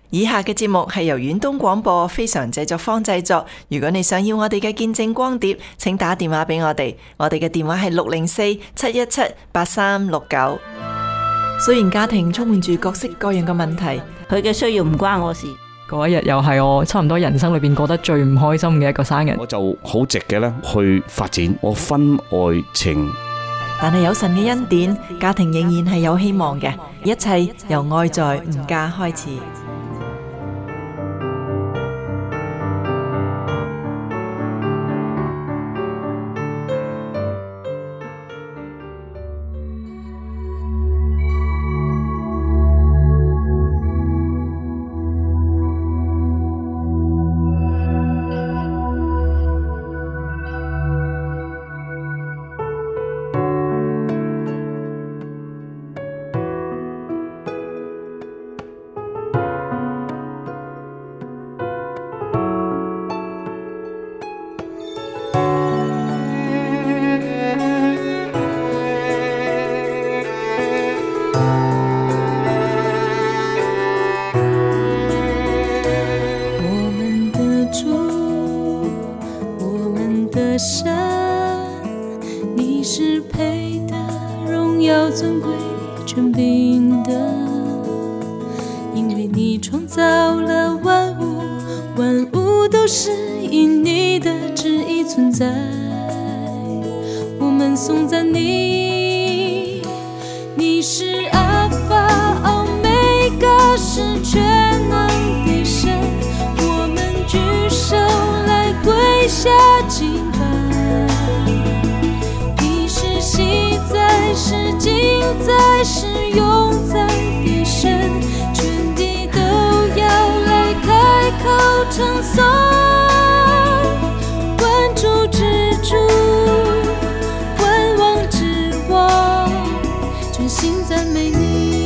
以下嘅節目係由遠東廣播非常製作坊製作。如果你想要我哋嘅見證光碟，請打電話俾我哋。我哋嘅電話係604-717-8369。雖然家庭充滿住各式各樣嘅問題， 佢嘅需要唔關我事。 嗰一日又係我差唔多人生裏邊過得最唔開心嘅一個生日， 我就好直嘅咧去發展我婚外情。 但係有神嘅恩典，家庭仍然係有希望嘅。一切由愛在吾家開始。 神，你是配的荣耀尊贵权柄的，因为你创造了万物，万物都是因你的旨意存在。我们颂赞你，你是阿法欧梅嘎，是全能的神，我们举手来跪下敬拜。你是昔在是今在是永在的神，全地都要来开口称颂，万主之主，万王之王，全心赞美你。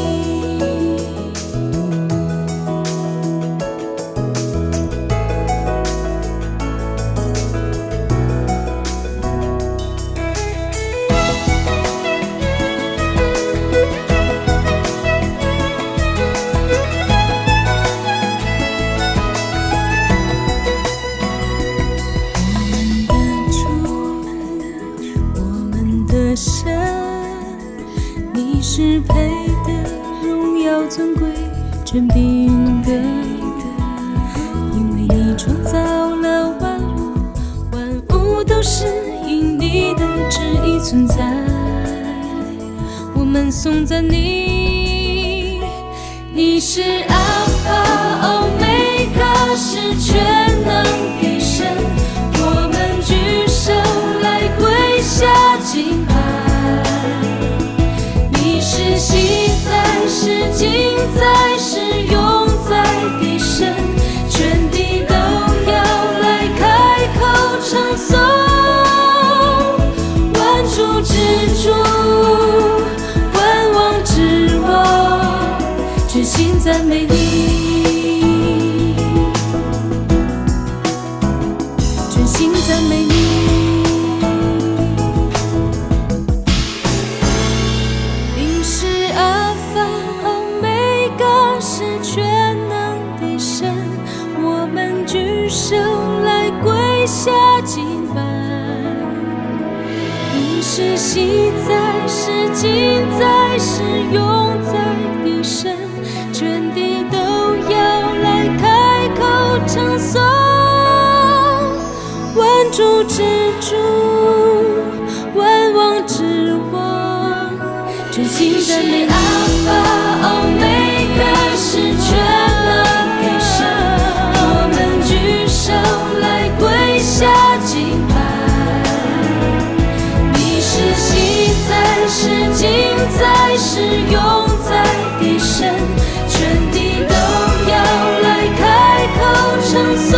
神，你是配的荣耀尊贵权柄的，因为你创造了万物，万物都是因你的旨意存在。我们颂赞你，你是阿法欧梅嘎，是全能的神，我们举手来跪下敬拜。你是昔在是今在是永在的神，全地都要来开口称颂，万主之主，万王之王，全心赞美你，全心赞美你。下敬拜，你是昔在是今在是永在的神，全地都要来开口称颂，万主之主，万王之王，全心赞美阿法欧梅嘎，是全能的神，我们举手来跪下敬拜。你是昔在是今在是永在的神，全地都要来开口称颂，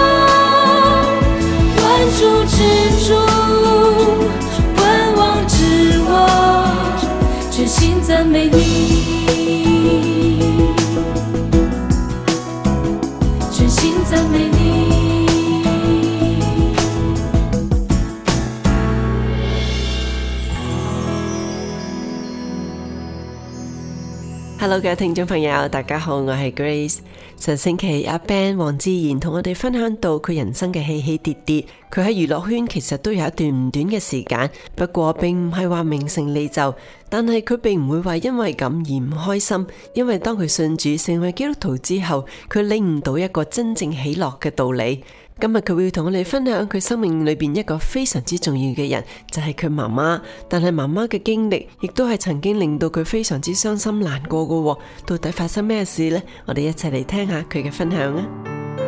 万主之主，万王之王，全心赞美你。 Hello 嘅聽眾朋友，大家好，我係 Grace。上星期阿 Ben 黃智賢同我哋分享到佢人生嘅起起跌跌，佢喺娛樂圈其實都有一段唔短嘅時間，不過並唔係話名成利就，但係佢並唔會話因為咁而唔開心，因為當佢信主成為基督徒之後，佢領悟到一個真正喜樂嘅道理。今日佢會同我哋分享佢生命裏邊一個非常之重要嘅人，就係佢媽媽。但係媽媽嘅經歷亦都係曾經令到佢非常之傷心難過嘅。到底發生咩事呢？我哋一齊嚟聽下佢嘅分享啊！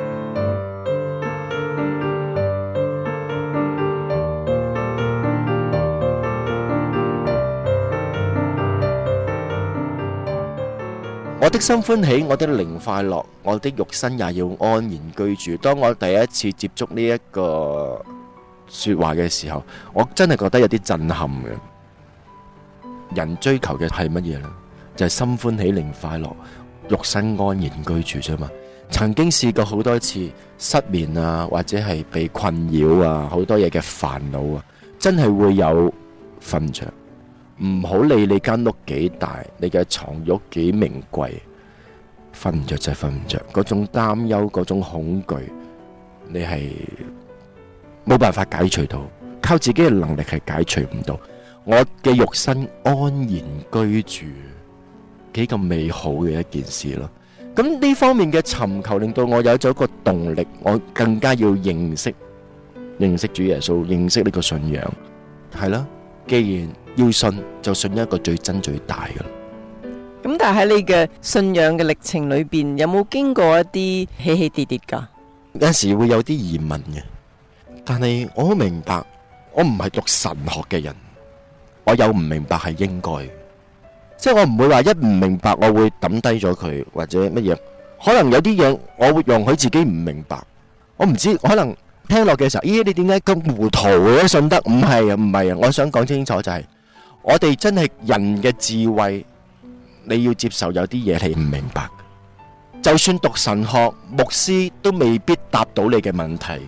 我的心歡喜，我的靈快樂，我的肉身也要安然居住。當我第一次接觸呢一個說話嘅時候，我真係覺得有啲震撼嘅。人追求嘅係乜嘢呢？就係心歡喜、靈快樂、肉身安然居住啫嘛。曾經試過好多次失眠啊，或者係被困擾啊，好多嘢嘅煩惱啊，真係會有瞓着。唔好理你間屋幾大，你嘅床褥幾名貴，瞓唔着就係瞓唔着。嗰種擔憂，嗰種恐懼，你係冇辦法解除到，靠自己嘅能力係解除唔到。我嘅肉身安然居住，幾咁美好嘅一件事咯。咁呢方面嘅尋求，令到我有咗一個動力，我更加要認識主耶穌，認識呢個信仰，係啦。既然要信，就信一個最真最大嘅。 咁但係喺你嘅信仰嘅歷程裏邊，有冇經過一啲起起跌跌噶？ 有陣時會有啲疑問嘅，但係我好明白，我唔係讀神學嘅人，我有唔明白係應該嘅，即係我唔會話一唔明白我會抌低咗佢或者乜嘢。可能有啲嘢我會容許自己唔明白，我唔知可能。聽落嘅時候，咦？你點解咁糊塗嘅信得？唔係啊，唔係啊！我想講清楚就係，我哋真係人嘅智慧，你要接受有啲嘢係唔明白。就算讀神學、牧師都未必答到你嘅問題嘅。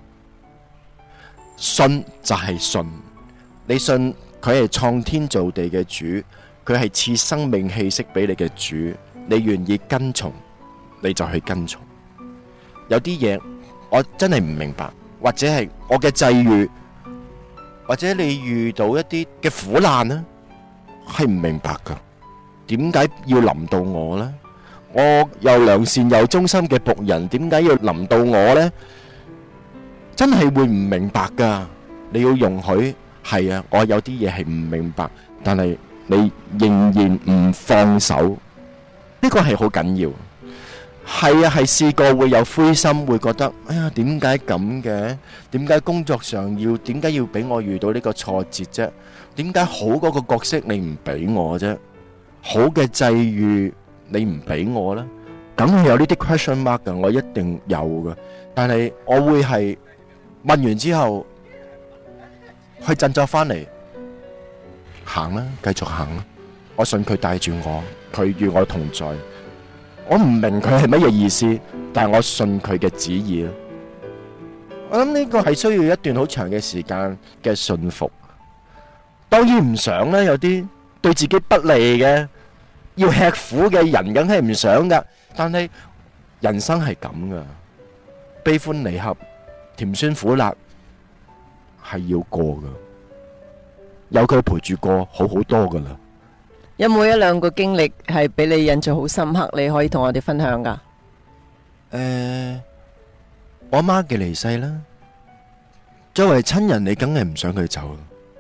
信就係信，你信佢係創天造地嘅主，佢係賜生命氣息俾你嘅主，你願意跟從，你就去跟從。有啲嘢。我真係唔明白，或者係我嘅際遇，或者你遇到一啲嘅苦難呢，係唔明白噶。點解要臨到我呢？我又良善又忠心嘅僕人，點解要臨到我呢？真係會唔明白噶。你要容許，係啊，我有啲嘢係唔明白，但係你仍然唔放手，呢個係好緊要。係啊，係試過會有灰心，會覺得哎呀，點解咁嘅？點解工作上點解要俾我遇到呢個挫折啫？點解好嗰個角色你唔俾我啫？好嘅際遇你唔俾我啦？梗係有呢啲 question mark 噶，我一定有噶。但係我會係問完之後去振作翻嚟行啦，繼續行啦。我信佢帶住我，佢與我同在。我唔明佢係乜嘢意思，但係我信佢嘅旨意咯。我諗呢個係需要一段好長嘅時間嘅信服。當然唔想啦，有啲對自己不利嘅，要吃苦嘅人，梗係唔想噶。但係人生係咁噶，悲歡離合，甜酸苦辣係要過噶，有佢陪住過，好好多噶啦。 有冇一兩個經歷係俾你印象好深刻，你可以同我哋分享噶？ 我媽嘅離世啦，作為親人，你梗係唔想佢走。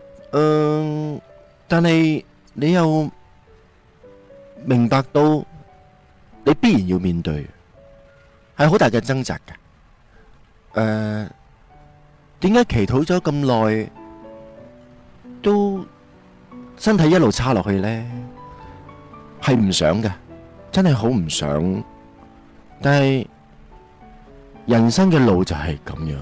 但係你又明白到你必然要面對，係好大嘅掙扎嘅。點解祈禱咗咁耐都身體一路差落去呢？係唔想嘅，真係好唔想。但係人生嘅路就係咁樣，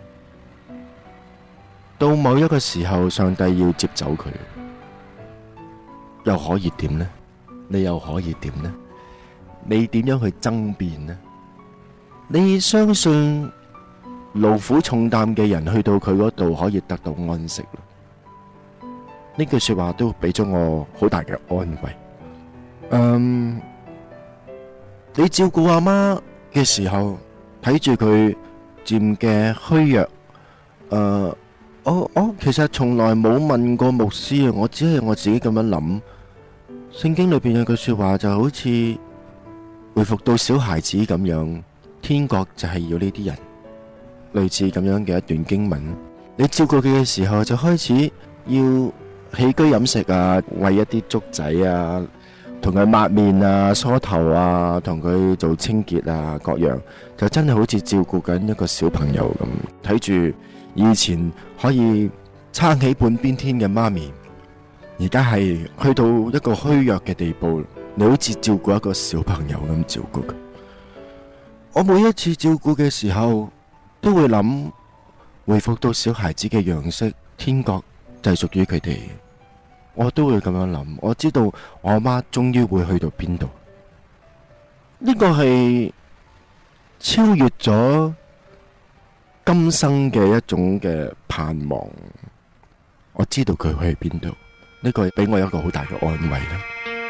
到某一個時候，上帝要接走佢，又可以點呢？你又可以點呢？你點樣去爭辯呢？你相信勞苦重擔嘅人去到佢嗰度可以得到安息咯？呢句說話都俾咗我好大嘅安慰。 你照顧阿媽嘅時候，睇住佢漸嘅虛弱，我其實從來冇問過牧師啊，我只係我自己咁樣諗。聖經裏邊有句說話就好似回復到小孩子咁樣，天國就係要呢啲人，類似咁樣嘅一段經文。你照顧佢嘅時候，就開始要起居飲食啊，餵一啲粥仔啊，同佢抹面啊、梳頭啊，同佢做清潔啊，各樣就真係好似照顧緊一個小朋友咁。睇住以前可以撐起半邊天嘅媽咪，而家係去到一個虛弱嘅地步，你好似照顧一個小朋友咁照顧佢。我每一次照顧嘅時候，都會諗回復到小孩子嘅樣式，天國就係屬於佢哋。我都會咁樣諗，我知道我阿媽終於會去到邊度。呢個係超越咗今生嘅一種嘅盼望。我知道佢去邊度，呢個俾我一個好大嘅安慰啦。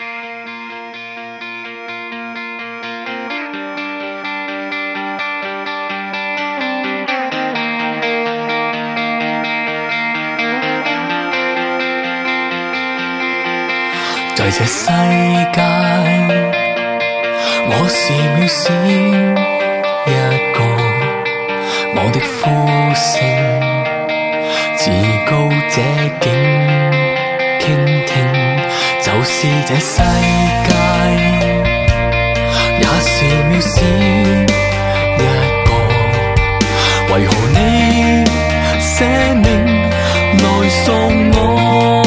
在這世界，我是渺小一個，我的呼聲自高這境傾聽，就是這世界，也是渺小一個，為何你捨命來送我？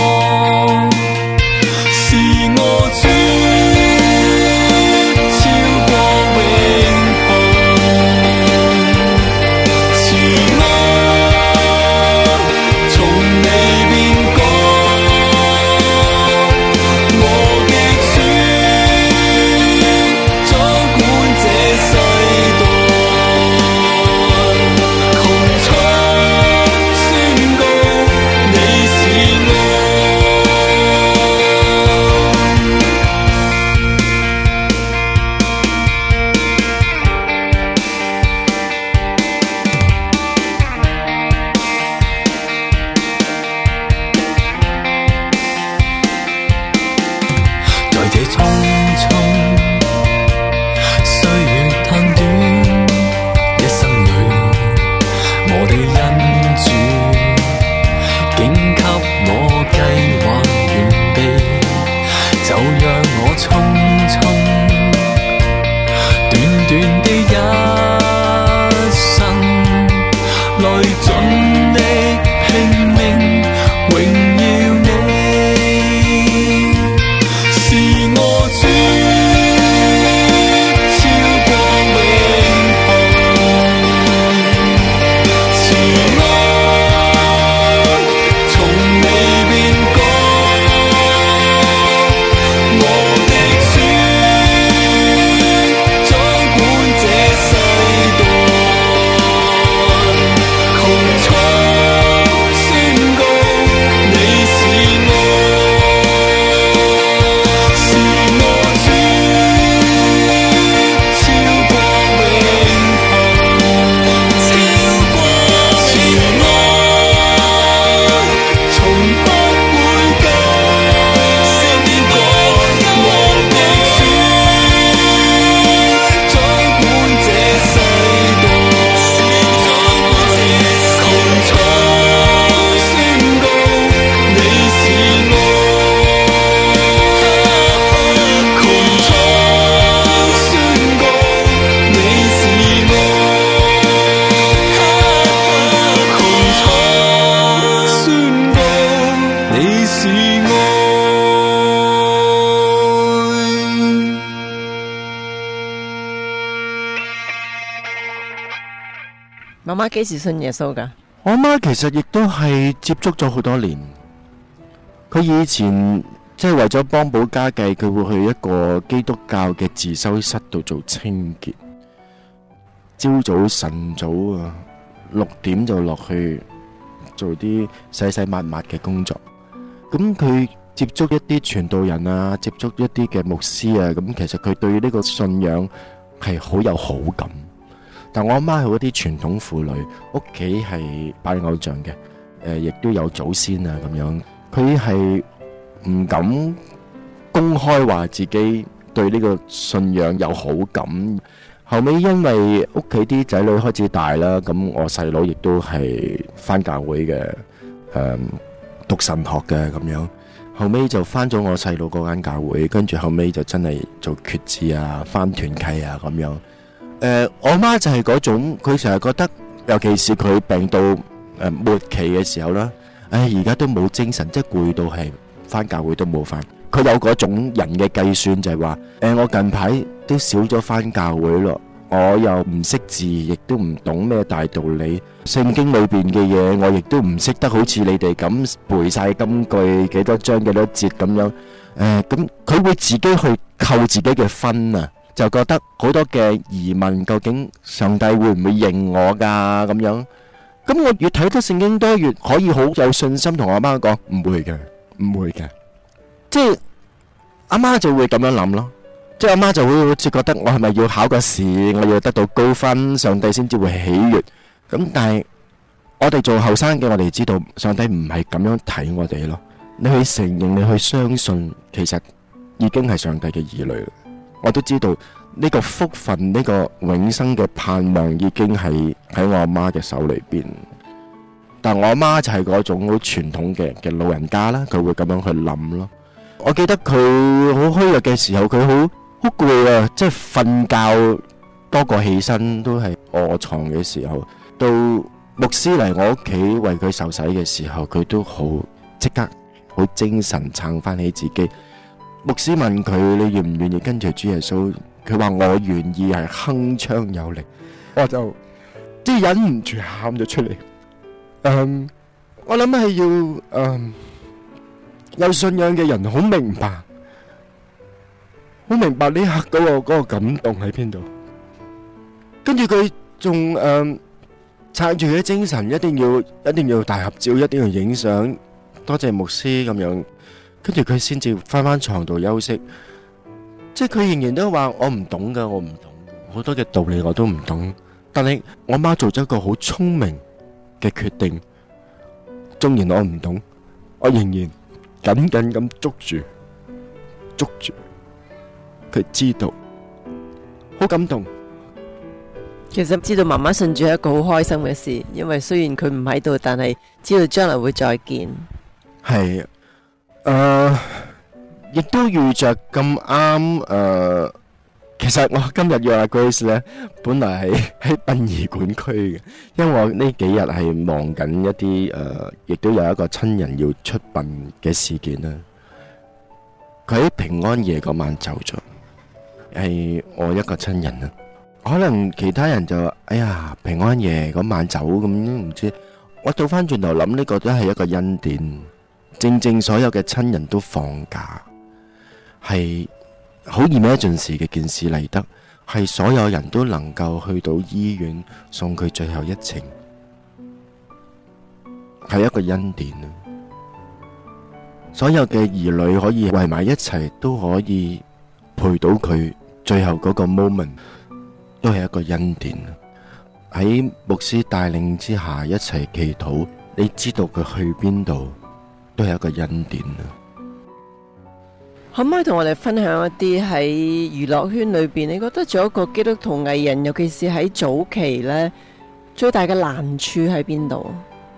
媽媽幾時信耶穌㗎？ 我媽其實亦都係接觸咗好多年。佢以前即係為咗幫補家計，佢會去一個基督教嘅自修室度做清潔。朝早晨早啊，6點就落去做啲洗洗抹抹嘅工作。咁佢接觸一啲傳道人啊，接觸一啲嘅牧師啊，咁其實佢對呢個信仰係好有好感。但我阿媽係嗰啲傳統婦女，屋企係拜偶像嘅，亦都有祖先啊咁樣，佢係唔敢公開話自己對呢個信仰有好感。後尾因為屋企啲仔女開始大啦，咁我細佬亦都係返教會嘅，讀神學嘅咁樣。後尾就返咗我細佬嗰間教會，跟住後尾就真係做決志啊，返團契啊咁樣。我媽就係嗰種，佢成日覺得，尤其是佢病到末期嘅時候啦，而家都冇精神，即係攰到係返教會都冇返。佢有嗰種人嘅計算，就係話，我近排都少咗返教會咯，我又唔識字，亦都唔懂咩大道理，聖經裏邊嘅嘢我亦都唔識得好似你哋咁背晒金句幾多章幾多節咁樣。咁佢會自己去扣自己嘅分啊，就覺得好多嘅疑問，究竟上帝會唔會認我噶咁樣？咁我越睇得聖經多，越可以好有信心同阿媽講，唔會嘅，唔會嘅。即係阿媽就會咁樣諗咯，即係阿媽就會好似覺得我係咪要考個試，我要得到高分，上帝先至會喜悅。咁但係我哋做後生嘅，我哋知道上帝唔係咁樣睇我哋咯。你去承認，你去相信，其實已經係上帝嘅兒女。我都知道呢個福分，呢個永生嘅盼望已經係喺我阿媽嘅手裏邊。但我阿媽就係嗰種好傳統嘅老人家啦，佢會咁樣去諗咯。我記得佢好虛弱嘅時候，佢好攰啊，即係瞓覺多過起身，都係臥床嘅時候。到牧師嚟我屋企為佢受洗嘅時候，佢都好即刻好精神撐翻起自己。牧師問佢，你願唔願意跟住主耶穌？佢話我願意，係鏗鏘有力。我就即係忍唔住喊咗出嚟。我諗係要有信仰嘅人好明白，好明白呢刻嗰個感動喺邊度。跟住佢仲撐住佢嘅精神，一定要大合照，一定要影相，多謝牧師咁樣。跟住佢先至翻床度休息。即係佢仍然都話我唔懂噶，我唔懂好多嘅道理我都唔懂。但係我媽做咗一個好聰明嘅決定，縱然我唔懂，我仍然緊緊咁捉住佢，知道好感動。 其實知道媽媽信主係一個好開心嘅事，因為雖然佢唔喺度，但係知道將來會再見。 係亦都遇着咁啱。其實我今日約阿 Grace 咧，本來係喺殯儀館區嘅，因為我呢幾日係忙緊一啲亦都有一個親人要出殯嘅事件啦。佢喺平安夜嗰晚走咗，係我一個親人啊。可能其他人就哎呀平安夜嗰晚走咁，唔知。我倒翻轉頭諗，呢個都係一個恩典。正正所有嘅親人都放假，係好emergency嘅件事嚟得，係所有人都能夠去到醫院送佢最後一程，係一個恩典啊！所有嘅兒女可以圍埋一齊，都可以陪到佢最後嗰個 moment， 都係一個恩典啊！喺牧師帶領之下一齊祈禱，你知道佢去邊度，都係一個恩典啊！ 可唔可以同我哋分享一啲喺娛樂圈裏邊，你覺得做一個基督徒藝人，尤其是喺早期呢，最大嘅難處喺邊度？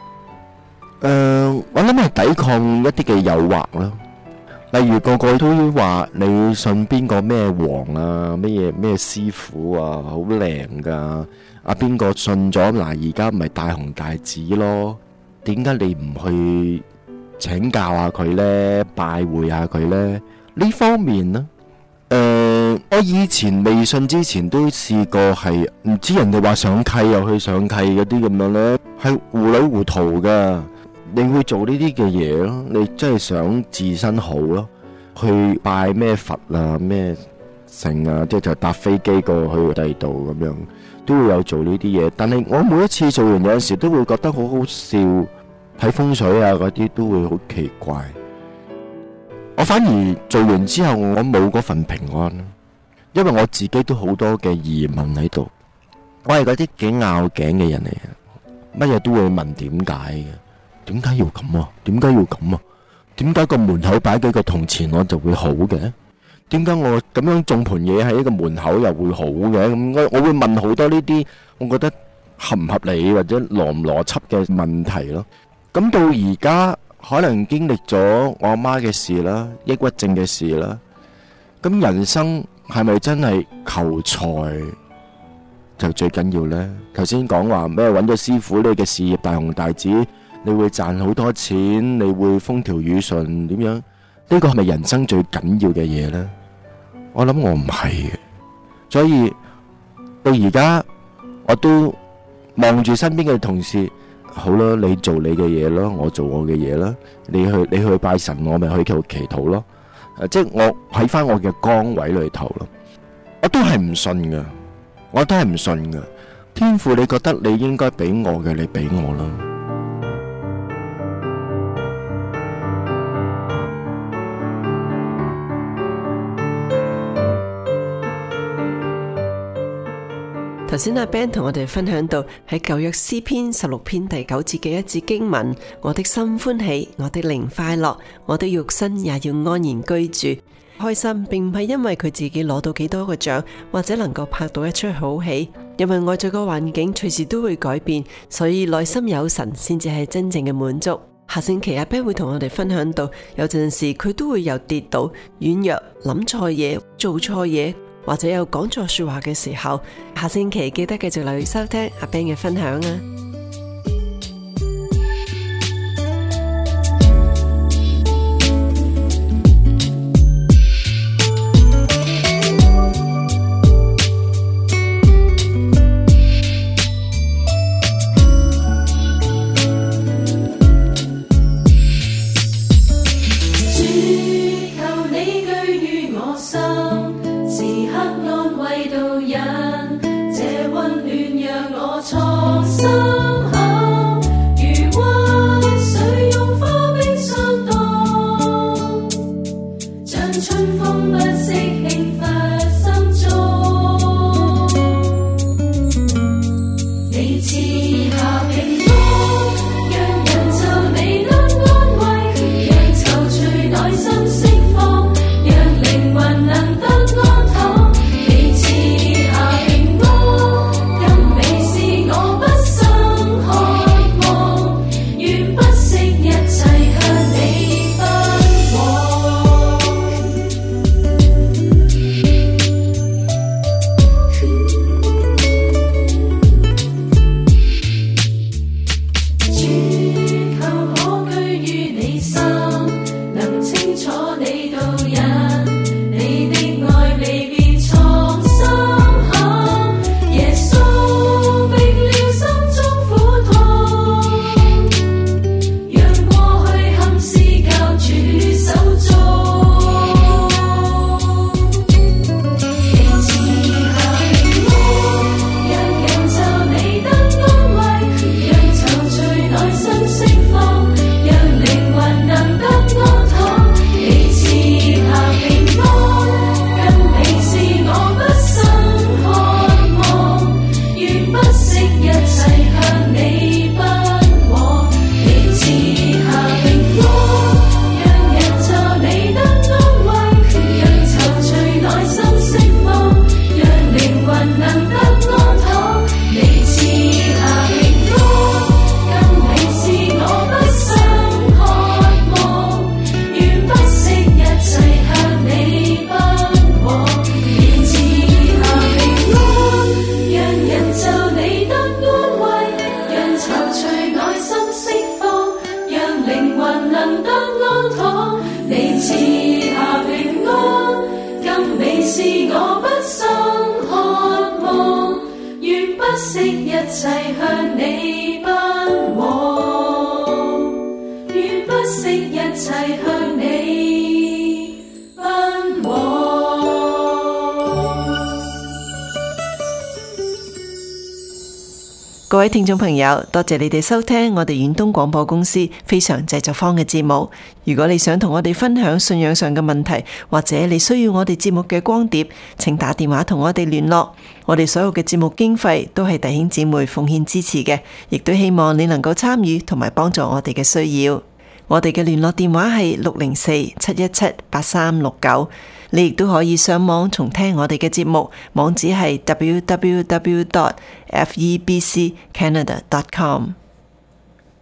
我諗係抵抗一啲嘅誘惑啦。例如個個都話你信邊個咩王啊，咩師傅啊，好靚噶。啊邊個信咗嗱，而家咪戴紅戒指咯？點解你唔去請教下佢呢？拜會下佢呢？呢方面呢，我以前未信之前都試過係唔知人哋話上契又去上契嗰啲咁樣呢，係糊裏糊塗噶。你會做呢啲嘅嘢咯，你真係想自身好咯，去拜咩佛啊咩聖啊，即係就搭飛機過去第二度咁樣，都會有做呢啲嘢。但係我每一次做完，有陣時都會覺得好好笑，睇風水啊嗰啲都會好奇怪。 我反而做完之後我冇嗰份平安，因為我自己都好多嘅疑問喺度。我係嗰啲幾拗頸嘅人嚟嘅，乜嘢都會問點解嘅，點解要咁啊？點解要咁啊？點解個門口擺幾個銅錢我就會好嘅？點解我咁樣種盤嘢喺一個門口又會好嘅？咁我會問好多呢啲我覺得合唔合理或者邏唔邏輯嘅問題咯。咁到而家可能經歷咗我阿媽嘅事啦，抑鬱症嘅事啦，咁人生係咪真係求財就最緊要呢？頭先講話咩揾咗師傅，你嘅事業大紅大紫，你會賺好多錢，你會風調雨順，點樣？呢個係咪人生最緊要嘅嘢呢？我諗我唔係嘅，所以到而家我都望住身邊嘅同事，好啦，你做你嘅嘢咯，我做我嘅嘢啦。你去拜神，我咪去度祈禱咯。即係我喺翻我嘅崗位裏頭咯。我都係唔信噶，我都係唔信噶。天父，你覺得你應該俾我嘅，你俾我啦。 頭先阿 Ben 同我哋分享到喺舊約詩篇16篇第9節嘅一節經文，我的心歡喜，我的靈快樂，我的肉身也要安然居住。開心並唔係因為佢自己攞到幾多個獎，或者能夠拍到一出好戲，因為外在個環境隨時都會改變，所以內心有神先至係真正嘅滿足。下星期阿 Ben 會同我哋分享到，有陣時佢都會有跌倒、軟弱、諗錯嘢、做錯嘢，或者有講錯說話嘅時候。下星期記得繼續留意收聽阿 Ben 嘅分享啊！ 各位聽眾朋友，多謝你哋收聽我哋遠東廣播公司非常製作坊嘅節目。如果你想同我哋分享信仰上嘅問題，或者你需要我哋節目嘅光碟，請打電話同我哋聯絡。我哋所有嘅節目經費都係弟兄姊妹奉獻支持嘅，亦都希望你能夠參與同埋幫助我哋嘅需要。我哋嘅聯絡電話係604-717-8369。你亦都可以上網重聽我哋嘅節目，網址係www.febccanada.com。